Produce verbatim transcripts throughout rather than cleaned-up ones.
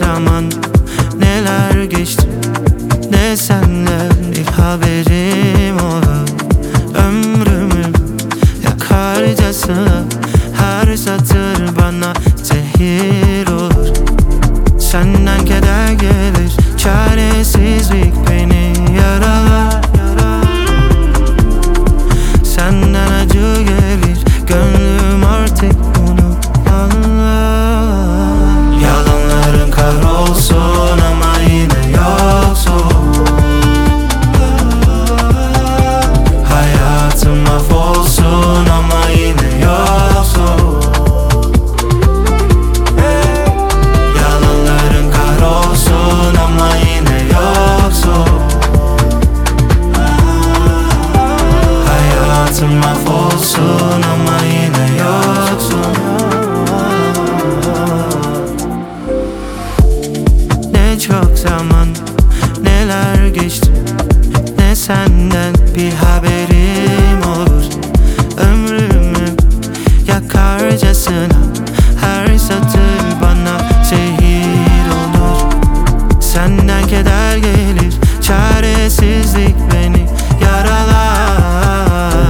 zaman neler geçti, ne senden bir haberim olur. Ömrümü yakarcasına her satır bana zehir olur. Senden keder gelir, çaresizlik beni yaralar. Senden acı gelir, gönlüm artık bunu anlar. Yalanların kahrolsun ama yine yoksun. Hayatım mahvolsun ama yine yoksun. Yalanların kahrolsun ama yine yoksun. Hayatım mahvolsun ama yine yoksun. Ne çok zaman neler geçti, ne senden bir haberim olur. Ömrümü yakarcasına her satır bana zehir olur. Senden keder gelir, çaresizlik beni yaralar.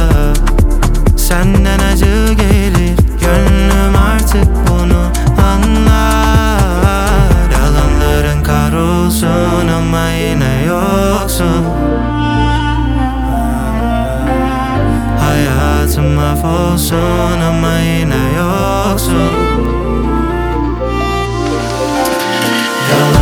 Senden acı gelir, gönlüm artık bunu anlar. Yalanların kahrolsun ama yine yoksun. Hayatım mahvolsun ama yine yoksun. Yalan